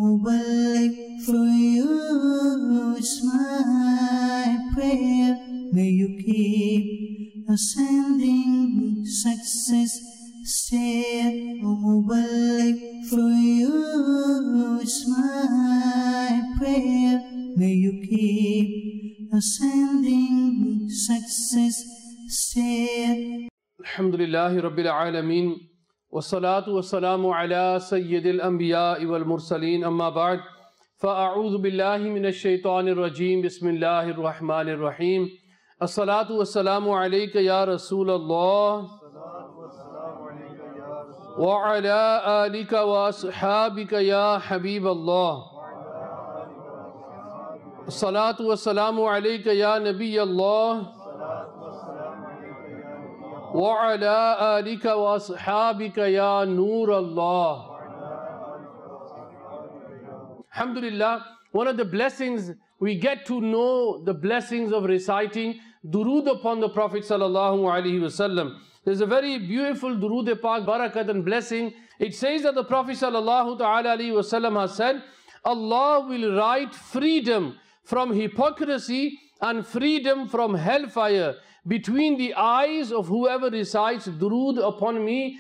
Mubarak for you, it's my prayer. May you keep ascending success. Stay, Mubarak for you, it's my prayer. May you keep ascending success. Stay. Alhamdulillahi Rabbil Alameen. والصلاة والسلام على سيد الأنبياء والمرسلين أما بعد فأعوذ بالله من الشيطان الرجيم بسم الله الرحمن الرحيم الصلاة والسلام عليك يا رسول الله وعلى آلك وأصحابك يا حبيب الله الصلاة والسلام عليك يا نبي الله وعلى آلك وأصحابك يا نور Allah. Alhamdulillah, one of the blessings, we get to know the blessings of reciting durood upon the Prophet sallallahu alaihi wasallam. There's a very beautiful durood pak, barakat and blessing. It says that the Prophet sallallahu alaihi wasallam has said, Allah will write freedom from hypocrisy and freedom from hellfire between the eyes of whoever recites durood upon me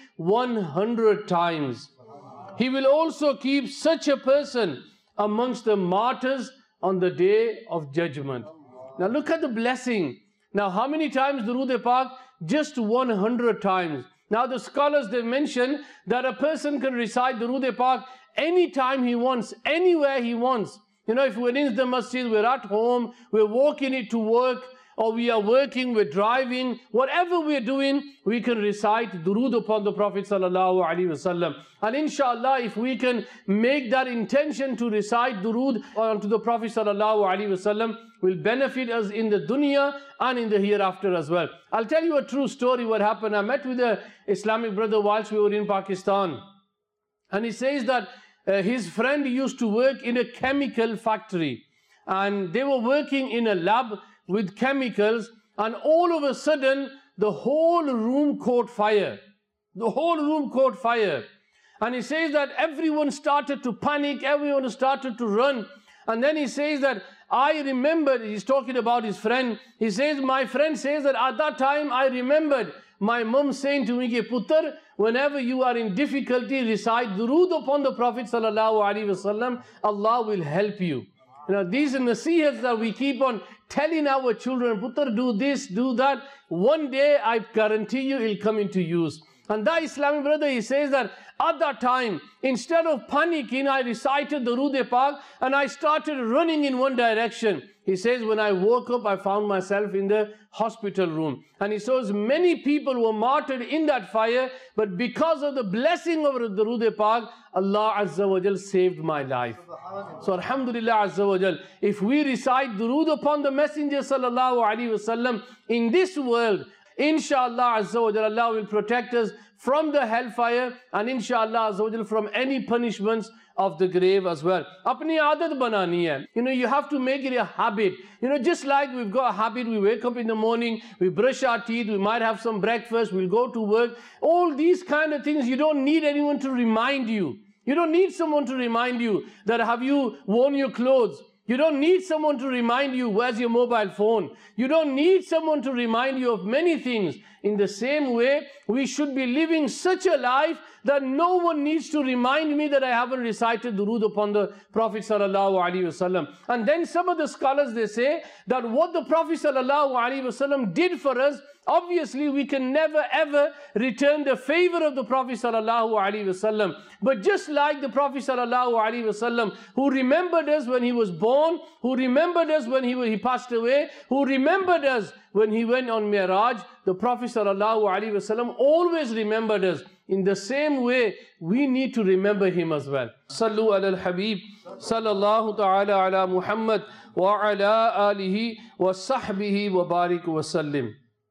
100 times. He will also keep such a person amongst the martyrs on the day of judgment. Now look at the blessing. Now how many times durood pak? Just 100 times. Now the scholars, they mention that a person can recite durood pak anytime he wants, anywhere he wants. You know, if we're in the masjid, we're at home, we're walking it to work, or we are working, we're driving, whatever we're doing, we can recite durood upon the Prophet sallallahu alaihi wasallam. And inshallah, if we can make that intention to recite durood onto the Prophet sallallahu alaihi wasallam, will benefit us in the dunya and in the hereafter as well. I'll tell you a true story what happened. I met with an Islamic brother whilst we were in Pakistan. And he says that his friend used to work in a chemical factory. And they were working in a lab with chemicals, and all of a sudden the whole room caught fire. The whole room caught fire. And he says that everyone started to panic, everyone started to run. And then he says that I remembered, he's talking about his friend, he says, my friend says that at that time I remembered my mum saying to me, Putter, whenever you are in difficulty, recite durood upon the Prophet sallallahu alaihi wasallam, Allah will help you. You know, these are nasihats that we keep on telling our children, Putter, do this, do that. One day, I guarantee you, it'll come into use. And that Islamic brother, he says that at that time, instead of panicking, I recited durood pak and I started running in one direction. He says, when I woke up, I found myself in the hospital room. And he says, many people were martyred in that fire, but because of the blessing of durood pak, Allah Azza wa Jal saved my life. So Alhamdulillah Azza wa Jal, if we recite durood upon the Messenger sallallahu alaihi wasallam in this world, inshallah Azza wa Jal, Allah will protect us from the hellfire and inshallah Azza wa Jal from any punishments of the grave as well. Apni aadat banani hai. You know, you have to make it a habit. You know, just like we've got a habit, we wake up in the morning, we brush our teeth, we might have some breakfast, we'll go to work. All these kind of things, you don't need anyone to remind you. You don't need someone to remind you that have you worn your clothes. You don't need someone to remind you where's your mobile phone. You don't need someone to remind you of many things. In the same way, we should be living such a life that no one needs to remind me that I haven't recited durood upon the Prophet sallallahu alaihi wasallam. And then some of the scholars, they say that what the Prophet sallallahu alaihi wasallam did for us, obviously we can never ever return the favor of the Prophet sallallahu alaihi wasallam. But just like the Prophet sallallahu alaihi wasallam, who remembered us when he was born, who remembered us when he passed away, who remembered us when he went on Mi'raj, the Prophet sallallahu alaihi wasallam always remembered us. In the same way, we need to remember him as well. Sallu ala al-Habib, sallallahu ta'ala ala Muhammad, wa ala alihi wa sahbihi wa barik wa sallim.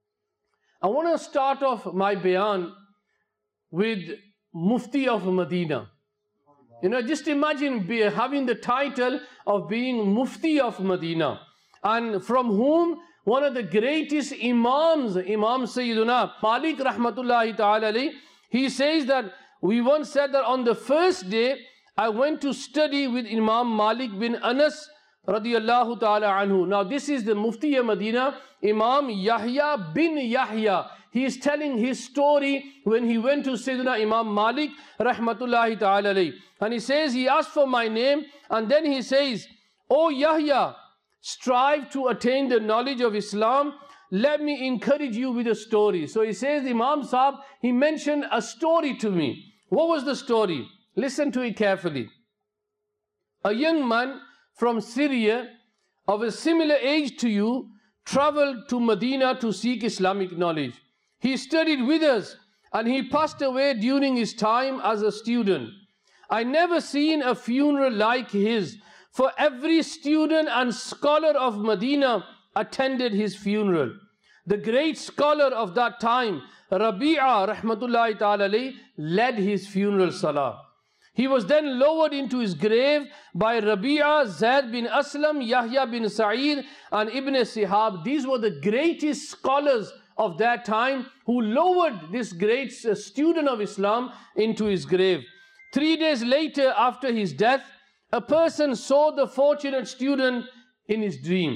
I want to start off my bayan with Mufti of Medina. You know, just imagine having the title of being Mufti of Medina, and from whom one of the greatest Imams, Imam Sayyiduna Malik rahmatullahi ta'ala alayhi, he says that we once said that on the first day I went to study with Imam Malik bin Anas radiyallahu ta'ala anhu. Now this is the Mufti of Medina, Imam Yahya bin Yahya. He is telling his story when he went to Sayyidina Imam Malik rahmatullahi ta'ala alayhi. And he says, he asked for my name, and then he says, "O Yahya, strive to attain the knowledge of Islam. Let me encourage you with a story." So he says, Imam Sahib, he mentioned a story to me. What was the story? Listen to it carefully. A young man from Syria of a similar age to you traveled to Medina to seek Islamic knowledge. He studied with us and he passed away during his time as a student. I never seen a funeral like his, for every student and scholar of Medina attended his funeral. The great scholar of that time, Rabi'a rahmatullahi ta'ala alayhi, led his funeral salah. He was then lowered into his grave by Rabi'a, Zaid bin Aslam, Yahya bin Sa'id and Ibn Sihab. These were the greatest scholars of that time who lowered this great student of Islam into his grave. 3 days later after his death, a person saw the fortunate student in his dream.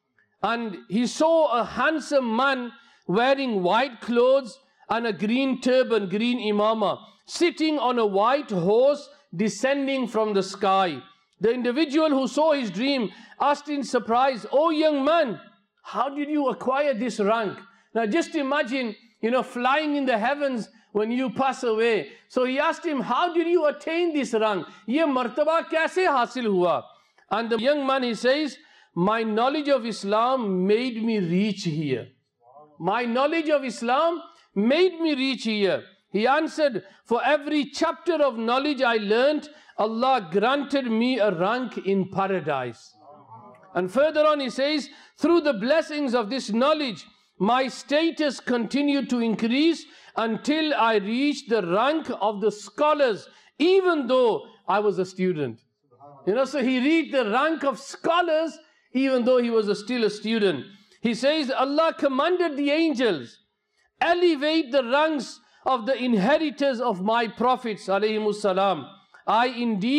And he saw a handsome man wearing white clothes and a green turban, green imama, sitting on a white horse descending from the sky. The individual who saw his dream asked in surprise, "Oh young man, how did you acquire this rank?" Now just imagine, flying in the heavens when you pass away. So he asked him, "How did you attain this rank? Ye martaba kaise hasil hua?" And the young man, he says, "My knowledge of Islam made me reach here. My knowledge of Islam made me reach here." He answered, "For every chapter of knowledge I learnt, Allah granted me a rank in paradise." And further on he says, "Through the blessings of this knowledge, my status continued to increase until I reached the rank of the scholars, even though I was a student." So he reached the rank of scholars, even though he was still a student. He says, "Allah commanded the angels, elevate the ranks of the inheritors of my prophets, alayhimus salam. I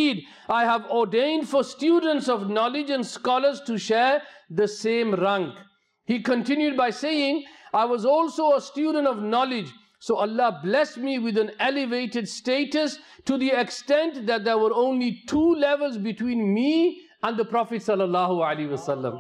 have ordained for students of knowledge and scholars to share the same rank." He continued by saying, "I was also a student of knowledge, so Allah blessed me with an elevated status to the extent that there were only 2 levels between me and the Prophet sallallahu alaihi wasallam."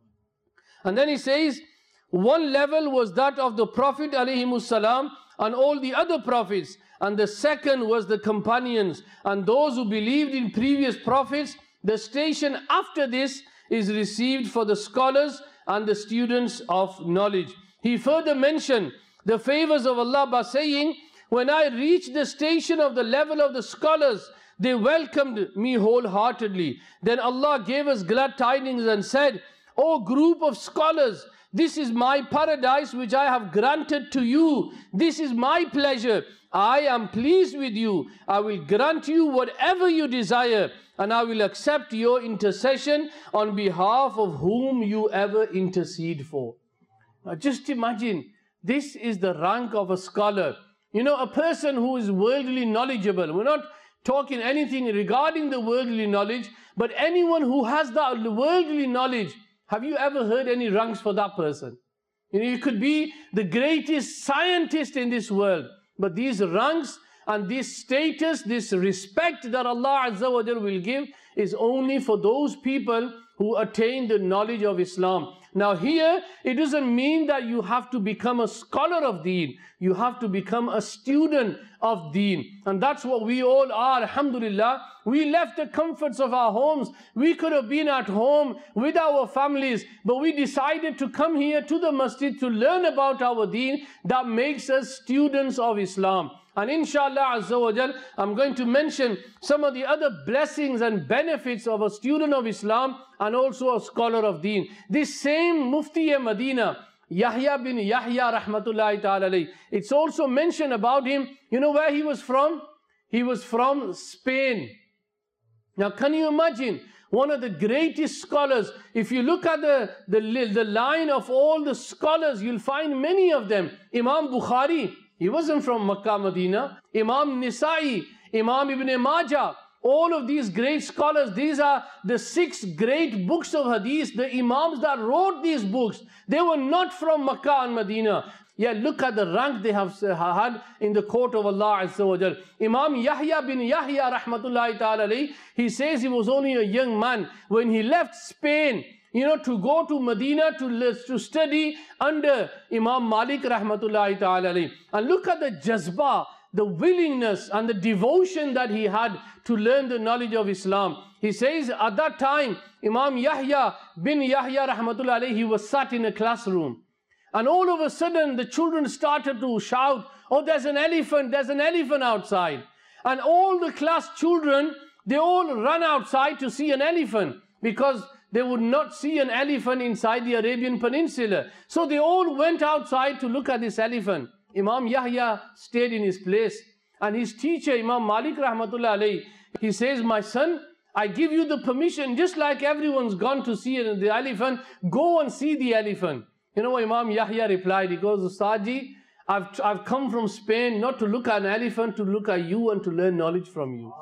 And then he says, one level was that of the Prophet alayhimus salam and all the other prophets, and the second was the companions and those who believed in previous prophets. The station after this is received for the scholars and the students of knowledge. He further mentioned the favors of Allah by saying, "When I reached the station of the level of the scholars, they welcomed me wholeheartedly. Then Allah gave us glad tidings and said, 'O group of scholars, this is my paradise which I have granted to you. This is my pleasure. I am pleased with you. I will grant you whatever you desire, and I will accept your intercession on behalf of whom you ever intercede for.'" Now just imagine, this is the rank of a scholar. A person who is worldly knowledgeable. We're not talking anything regarding the worldly knowledge, but anyone who has the worldly knowledge. Have you ever heard any ranks for that person? You could be the greatest scientist in this world, but these ranks and this status, this respect that Allah Azza wa Jal will give is only for those people who attain the knowledge of Islam. Now here, it doesn't mean that you have to become a scholar of Deen. You have to become a student of Deen. And that's what we all are, alhamdulillah. We left the comforts of our homes. We could have been at home with our families, but we decided to come here to the masjid to learn about our Deen. That makes us students of Islam. And inshallah Azza wa Jal, I'm going to mention some of the other blessings and benefits of a student of Islam and also a scholar of Deen. This same Mufti Medina, Yahya bin Yahya rahmatullahi ta'ala alayhi, it's also mentioned about him. You know where he was from? He was from Spain. Now can you imagine? One of the greatest scholars. If you look at the line of all the scholars, you'll find many of them. Imam Bukhari, he wasn't from Makkah, Medina. Imam Nisa'i, Imam Ibn Majah, All of these great scholars, these are the 6 great books of hadith. The imams that wrote these books, they were not from Makkah and Medina. Yeah, look at the rank they have had in the court of Allah Azza wa Jal. Imam Yahya bin Yahya rahmatullahi ta'ala alayhi, he says he was only a young man when he left Spain, to go to Medina to study under Imam Malik rahmatullahi ta'ala alayhi. And look at the jazba, the willingness and the devotion that he had to learn the knowledge of Islam. He says at that time, Imam Yahya bin Yahya rahmatullahi alayhi, he was sat in a classroom. And all of a sudden, the children started to shout, "Oh, there's an elephant outside." And all the class children, they all ran outside to see an elephant, because they would not see an elephant inside the Arabian Peninsula. So they all went outside to look at this elephant. Imam Yahya stayed in his place. And his teacher, Imam Malik rahmatullah alayhi, he says, "My son, I give you the permission, just like everyone's gone to see the elephant, go and see the elephant." You know what Imam Yahya replied? He goes, "Ustadji, I've come from Spain not to look at an elephant, to look at you and to learn knowledge from you."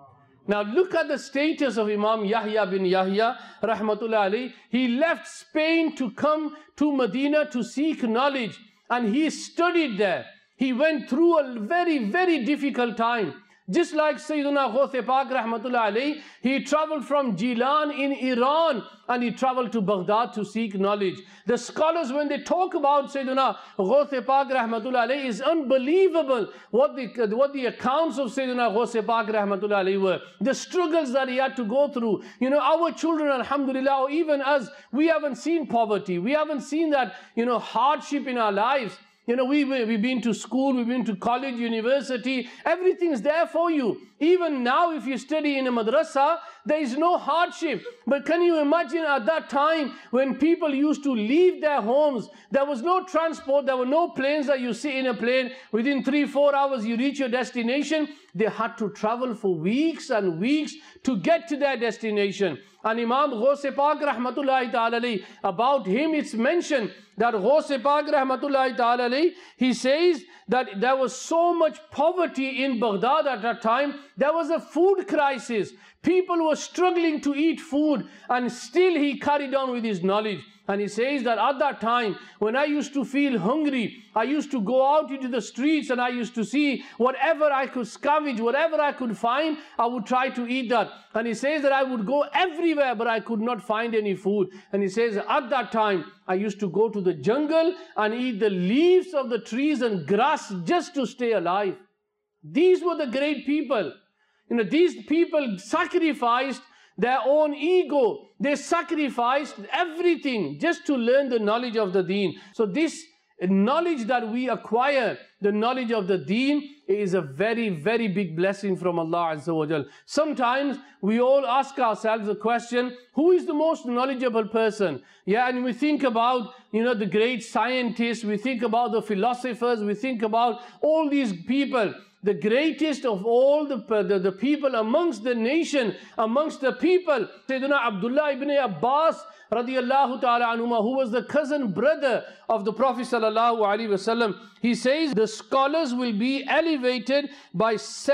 Now look at the status of Imam Yahya bin Yahya rahmatullah alayhi. He left Spain to come to Medina to seek knowledge, and he studied there. He went through a very, very difficult time. Just like Sayyiduna Ghaus Pak rahmatullah alayhi, he traveled from Jilan in Iran and he traveled to Baghdad to seek knowledge. The scholars, when they talk about Sayyiduna Ghaus Pak rahmatullah alayhi, is unbelievable what the accounts of Sayyiduna Ghaus Pak rahmatullah alayhi were. The struggles that he had to go through. Our children, alhamdulillah, or even us, we haven't seen poverty. We haven't seen that, hardship in our lives. We've been to school, we've been to college, university, everything's there for you. Even now, if you study in a madrasa, there is no hardship. But can you imagine at that time when people used to leave their homes, there was no transport, there were no planes that you sit in a plane, within 3-4 hours you reach your destination. They had to travel for weeks and weeks to get to their destination. And Imam Ghaus Pak rahmatullahi ta'ala alayhi, about him it's mentioned that Ghaus Pak rahmatullahi ta'ala alayhi, he says that there was so much poverty in Baghdad at that time. There was a food crisis. People were struggling to eat food, and still he carried on with his knowledge. And he says that at that time, when I used to feel hungry, I used to go out into the streets and I used to see whatever I could scavenge, whatever I could find, I would try to eat that. And he says that I would go everywhere, but I could not find any food. And he says at that time, I used to go to the jungle and eat the leaves of the trees and grass just to stay alive. These were the great people. These people sacrificed their own ego. They sacrificed everything just to learn the knowledge of the deen. So this knowledge that we acquire, the knowledge of the deen, is a very, very big blessing from Allah Azza wa Jal. Sometimes we all ask ourselves the question, who is the most knowledgeable person? Yeah, and we think about, the great scientists, we think about the philosophers, we think about all these people. The greatest of all the people amongst the nation, amongst the people, Sayyidina Abdullah ibn Abbas radiyallahu ta'ala anhuma, who was the cousin brother of the Prophet sallallahu alaihi wasallam, he says the scholars will be elevated by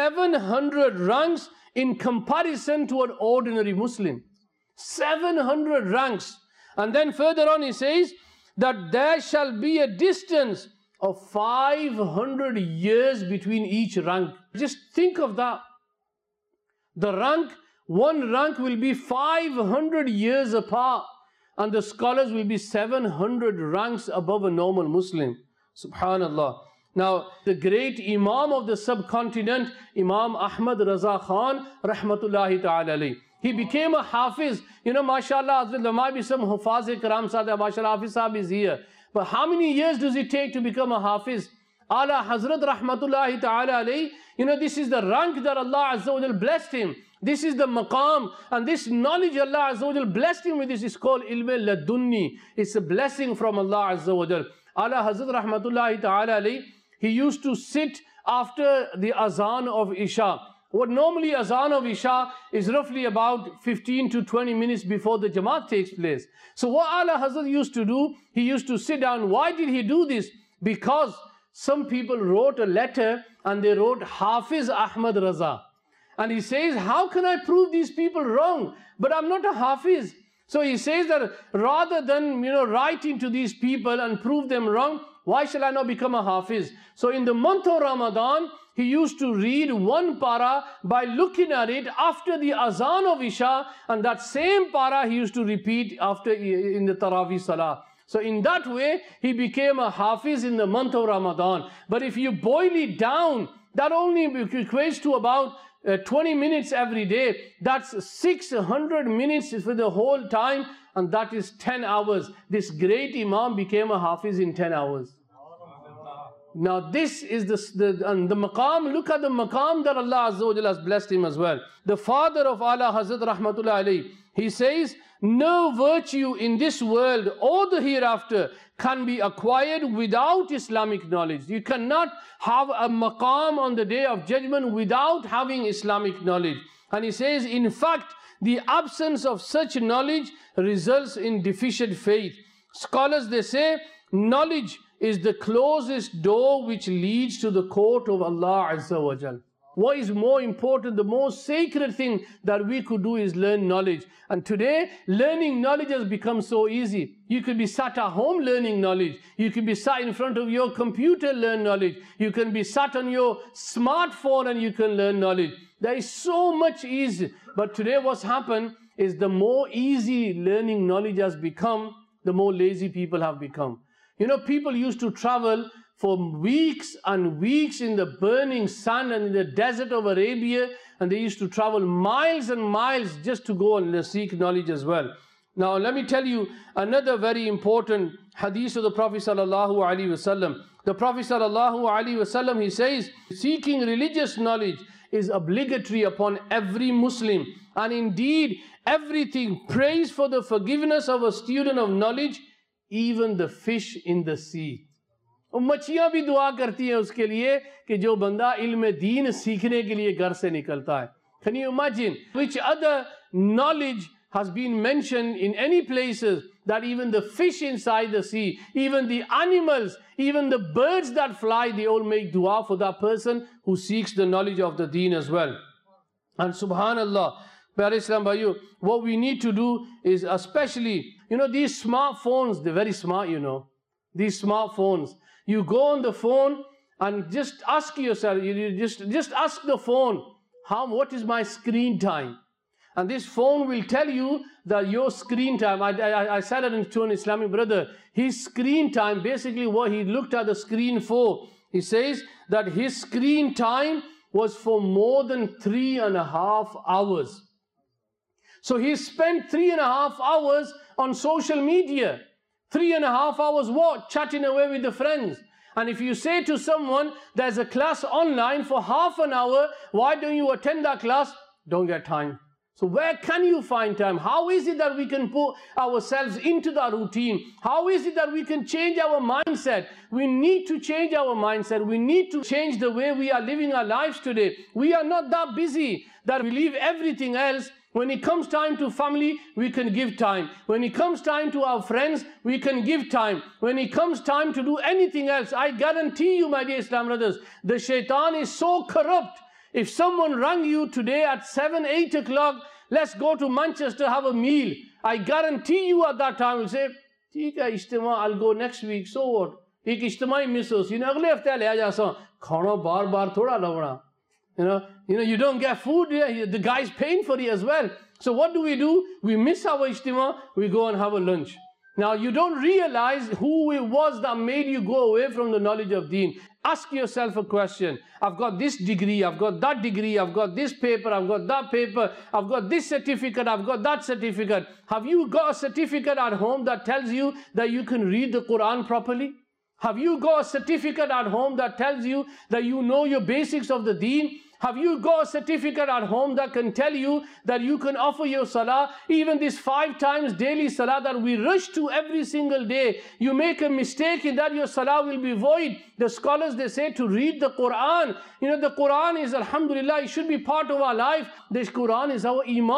700 ranks in comparison to an ordinary Muslim. 700 ranks. And then further on he says that there shall be a distance of 500 years between each rank. Just think of that. One rank will be 500 years apart, and the scholars will be 700 ranks above a normal Muslim. Subhanallah. Now, the great Imam of the subcontinent, Imam Ahmad Raza Khan, rahmatullahi ta'ala alayhi, he became a Hafiz. MashaAllah, there might be some Hufaz-e-Karam Sahib, MashaAllah, Hafiz Sahib is here. But how many years does it take to become a Hafiz? Ala Hazrat rahmatullahi ta'ala alayhi, this is the rank that Allah Azza wa Jal blessed him. This is the maqam, and this knowledge Allah Azza wa Jal blessed him with. This is called ilm ladunni. It's a blessing from Allah Azza wa Jal. Ala Hazrat rahmatullahi ta'ala alayhi, he used to sit after the azan of Isha. What normally azan of Isha is roughly about 15 to 20 minutes before the Jamaat takes place. So what Ala Hazrat used to do, he used to sit down. Why did he do this? Because some people wrote a letter and they wrote Hafiz Ahmad Raza. And he says, how can I prove these people wrong? But I'm not a Hafiz. So he says that rather than, writing to these people and prove them wrong, why shall I not become a Hafiz? So in the month of Ramadan, he used to read one para by looking at it after the azan of Isha, and that same para he used to repeat after in the Taraweeh Salah. So in that way, he became a Hafiz in the month of Ramadan. But if you boil it down, that only equates to about 20 minutes every day. That's 600 minutes for the whole time, and that is 10 hours. This great Imam became a Hafiz in 10 hours. Now this is the maqam. Look at the maqam that Allah Azza wa Jalla has blessed him as well. The father of Ala Hazrat Rahmatullah Alayhi, he says, no virtue in this world or the hereafter can be acquired without Islamic knowledge. You cannot have a maqam on the day of judgment without having Islamic knowledge. And he says, in fact, the absence of such knowledge results in deficient faith. Scholars, they say, knowledge is the closest door which leads to the court of Allah Azza wa Jal. What is more important, the most sacred thing that we could do is learn knowledge. And today, learning knowledge has become so easy. You could be sat at home learning knowledge. You could be sat in front of your computer, learn knowledge. You can be sat on your smartphone and you can learn knowledge. There is so much easy. But today what's happened is the more easy learning knowledge has become, the more lazy people have become. People used to travel for weeks and weeks in the burning sun and in the desert of Arabia, and they used to travel miles and miles just to go and seek knowledge as well. Now let me tell you another very important hadith of the Prophet sallallahu alaihi wasallam. The Prophet sallallahu alaihi wasallam, he says, seeking religious knowledge is obligatory upon every Muslim, and indeed everything prays for the forgiveness of a student of knowledge, even the fish in the sea. मच्छियां भी दुआ करती हैं उसके लिए कि जो बंदा इल्म दीन सीखने के लिए घर से निकलता है. Can you imagine which other knowledge has been mentioned in any places that even the fish inside the sea, even the animals, even the birds that fly, they all make dua for that person who seeks the knowledge of the deen as well. And subhanallah, what we need to do is, especially, these smartphones, they're very smart, these smartphones. You go on the phone and just ask yourself, just ask the phone, what is my screen time? And this phone will tell you that your screen time, I said it to an Islamic brother, his screen time, basically what he looked at the screen for, he says that his screen time was for more than 3.5 hours. So he spent 3.5 hours on social media. 3.5 hours what? Chatting away with the friends. And if you say to someone, there's a class online for half an hour, why don't you attend that class? Don't get time. So where can you find time? How is it that we can put ourselves into that routine? How is it that we can change our mindset? We need to change our mindset. We need to change the way we are living our lives today. We are not that busy that we leave everything else. When it comes time to family, we can give time. When it comes time to our friends, we can give time. When it comes time to do anything else, I guarantee you, my dear Islam brothers, the shaitan is so corrupt. If someone rang you today at 7, 8 o'clock, let's go to Manchester, have a meal. I guarantee you at that time will say, "Theek hai, ijtima, I'll go next week, so what? Ek ijtima hi miss hos. Agle hafte le aa jasa. Khana bar bar thoda lavna." You don't get food, the guy's paying for it as well. So what do? We miss our ijtima, we go and have a lunch. Now you don't realize who it was that made you go away from the knowledge of deen. Ask yourself a question. I've got this degree, I've got that degree, I've got this paper, I've got that paper, I've got this certificate, I've got that certificate. Have you got a certificate at home that tells you that you can read the Quran properly? Have you got a certificate at home that tells you that you know your basics of the deen? Have you got a certificate at home that can tell you that you can offer your salah, even this 5 times daily salah that we rush to every single day? You make a mistake in that, your salah will be void. The scholars, they say to read the Quran. The Quran is, alhamdulillah, it should be part of our life. This Quran is our imam.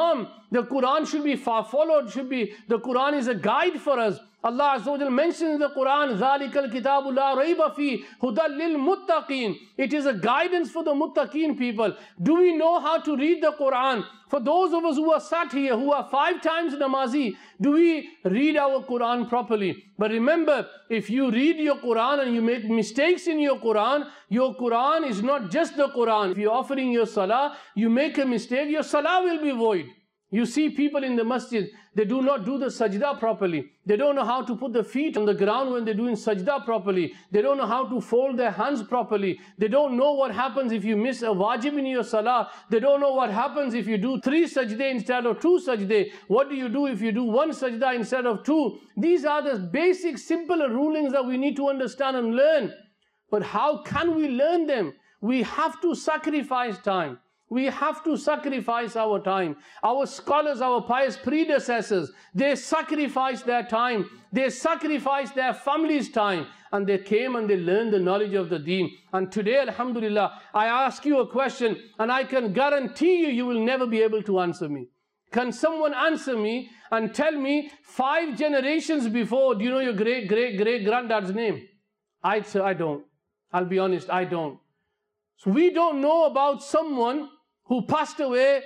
The Quran should be followed, the Quran is a guide for us. Allah Azza wa Jal mentions in the Quran, ذَلِكَ الْكِتَابُ لَا رَيْبَ فِيهِ هُدًى لِلْمُتَّقِينَ. It is a guidance for the muttaqeen people. Do we know how to read the Quran? For those of us who are sat here, who are 5 times namazi, do we read our Quran properly? But remember, if you read your Quran and you make mistakes in your Quran is not just the Quran. If you're offering your salah, you make a mistake, your salah will be void. You see people in the masjid, they do not do the sajda properly. They don't know how to put the feet on the ground when they're doing sajda properly. They don't know how to fold their hands properly. They don't know what happens if you miss a wajib in your salah. They don't know what happens if you do 3 sajda instead of 2 sajda. What do you do if you do 1 sajda instead of 2? These are the basic simple rulings that we need to understand and learn. But how can we learn them? We have to sacrifice time. We have to sacrifice our time. Our scholars, our pious predecessors, they sacrificed their time. They sacrificed their family's time. And they came and they learned the knowledge of the deen. And today, alhamdulillah, I ask you a question and I can guarantee you, you will never be able to answer me. Can someone answer me and tell me 5 generations before, do you know your great-great-great-granddad's name? I don't. I'll be honest, I don't. So we don't know about someone who passed away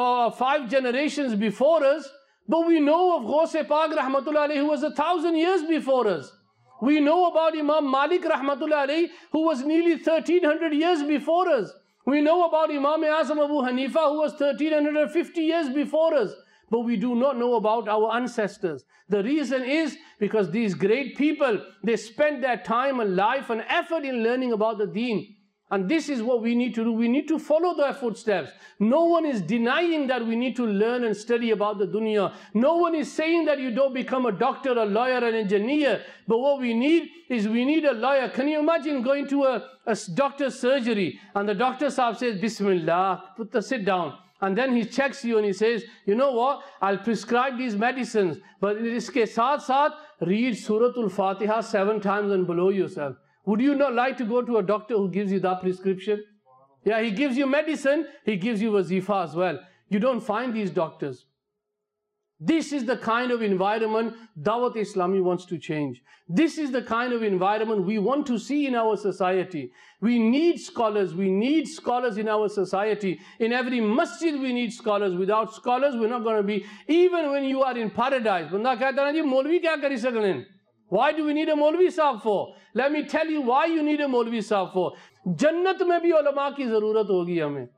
5 generations before us, but we know of Ghaus-e Pak Rahmatullah alayhi who was 1,000 years before us. We know about Imam Malik Rahmatullah alayhi who was nearly 1,300 years before us. We know about Imam Azam Abu Hanifa who was 1,350 years before us. But we do not know about our ancestors. The reason is because these great people, they spent their time and life and effort in learning about the deen. And this is what we need to do. We need to follow their footsteps. No one is denying that we need to learn and study about the dunya. No one is saying that you don't become a doctor, a lawyer, an engineer. But what we need is we need a lawyer. Can you imagine going to a doctor's surgery and the doctor says, Bismillah, sit down. And then he checks you and he says, you know what, I'll prescribe these medicines. But iske saath read Suratul Fatiha 7 times and below yourself. Would you not like to go to a doctor who gives you that prescription? Yeah, he gives you medicine, he gives you wazifa as well. You don't find these doctors. This is the kind of environment Dawat Islami wants to change. This is the kind of environment we want to see in our society. We need scholars. We need scholars in our society. In every masjid we need scholars. Without scholars we're not going to be, even when you are in paradise. Banda kehta na ji Maulvi kya kari sakne? Why do we need a Maulvi Sahab for? Let me tell you why you need a Maulvi Sahab for. Jannat mein bhi ulama ki zarurat hogi hame.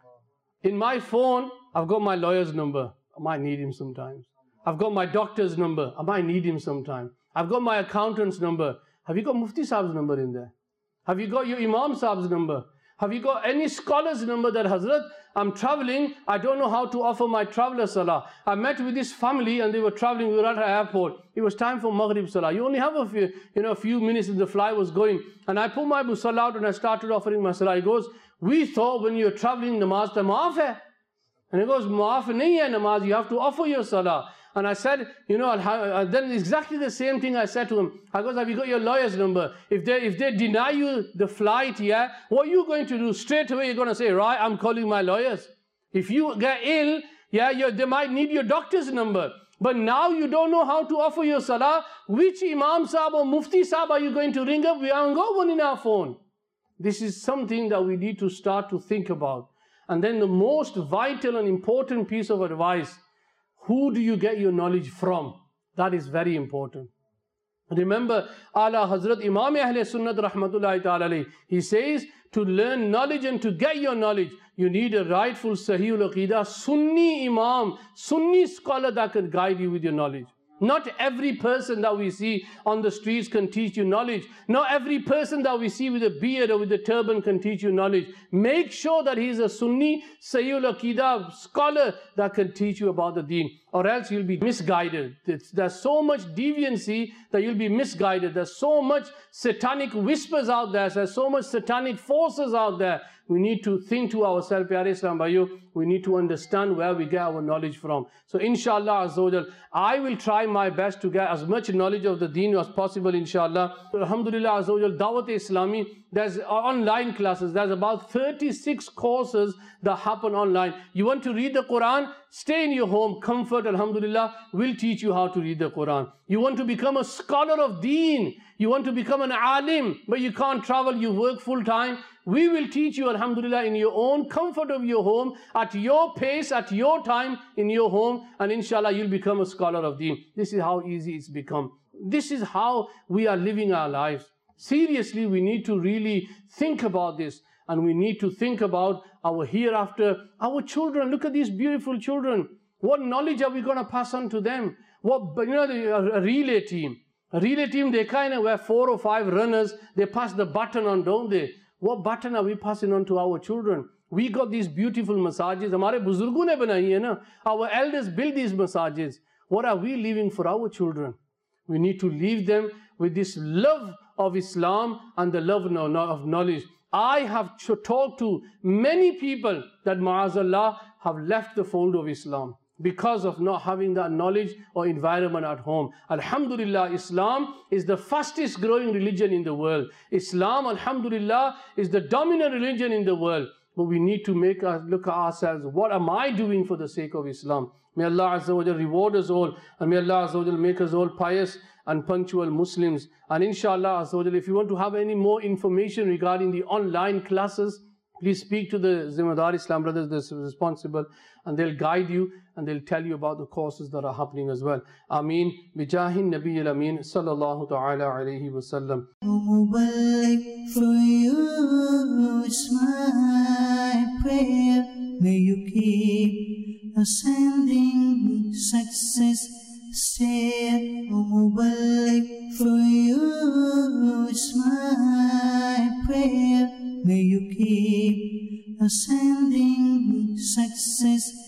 In my phone, I've got my lawyer's number. I might need him sometimes. I've got my doctor's number. I might need him sometime. I've got my accountant's number. Have you got Mufti Sahab's number in there? Have you got your Imam Sahab's number? Have you got any scholar's number that Hazrat, I'm traveling, I don't know how to offer my traveler salah. I met with this family and they were traveling, we were at an airport. It was time for Maghrib salah. You only have a few minutes and the flight was going. And I pulled my musalla out and I started offering my salah. He goes, we thought when you're traveling, namaz ta maaf hai. And he goes, maaf nahi hai namaz, you have to offer your salah. And I said, then exactly the same thing I said to him. I goes, have you got your lawyer's number? If they deny you the flight, yeah, what are you going to do? Straight away you're going to say, right, I'm calling my lawyers. If you get ill, yeah, they might need your doctor's number. But now you don't know how to offer your salah. Which Imam Sahab or Mufti Sahab are you going to ring up? We haven't got one in our phone. This is something that we need to start to think about. And then the most vital and important piece of advice, who do you get your knowledge from? That is very important. Remember, Ala Hazrat Imam Ahle Sunnat Rahmatullahi Ta'ala, he says, to learn knowledge and to get your knowledge, you need a rightful Sahihul Aqidah, Sunni Imam, Sunni scholar that can guide you with your knowledge. Not every person that we see on the streets can teach you knowledge. Not every person that we see with a beard or with a turban can teach you knowledge. Make sure that he is a Sunni, Sahihul Aqidah scholar that can teach you about the deen. Or else you'll be misguided. There's so much deviancy that you'll be misguided. There's so much satanic whispers out there. There's so much satanic forces out there. we need to think to ourselves, Pyare Islam Bhaiyo, we need to understand where we get our knowledge from. So inshallah Azza wa Jal, I will try my best to get as much knowledge of the deen as possible, inshallah. Alhamdulillah Azza wa Jal, Dawat Islami, there's online classes. There's about 36 courses that happen online. You want to read the Quran? Stay in your home, comfort, alhamdulillah, we'll teach you how to read the Quran. You want to become a scholar of deen, you want to become an alim, but you can't travel, you work full time, we will teach you, alhamdulillah, in your own comfort of your home, at your pace, at your time, in your home, and inshallah, you'll become a scholar of deen. This is how easy it's become. This is how we are living our lives. Seriously, we need to really think about this, and we need to think about our hereafter, our children. Look at these beautiful children. What knowledge are we going to pass on to them? What, a relay team. A relay team, they kind of where 4 or 5 runners, they pass the baton on, don't they? What baton are we passing on to our children? We got these beautiful massages. Hamare buzurgu ne banayi hai na. Our elders built these massages. What are we leaving for our children? We need to leave them with this love of Islam and the love of knowledge. I have talked to many people that, ma'azallah, have left the fold of Islam because of not having that knowledge or environment at home. Alhamdulillah, Islam is the fastest growing religion in the world. Islam, alhamdulillah, is the dominant religion in the world. But we need to look at ourselves. What am I doing for the sake of Islam? May Allah Azza wa Jal reward us all, and may Allah Azza wa Jal make us all pious and punctual Muslims. And inshallah Azza wa Jal, if you want to have any more information regarding the online classes, please speak to the Zimmedar Islam brothers that's responsible, and they'll guide you and they'll tell you about the courses that are happening as well. Ameen. Bijahin Nabi al-Amin sallallahu ta'ala alayhi wa sallam. For you, it's my prayer. May you keep ascending success. Stay, O Mubarak, for you, it's my prayer. May you keep ascending success.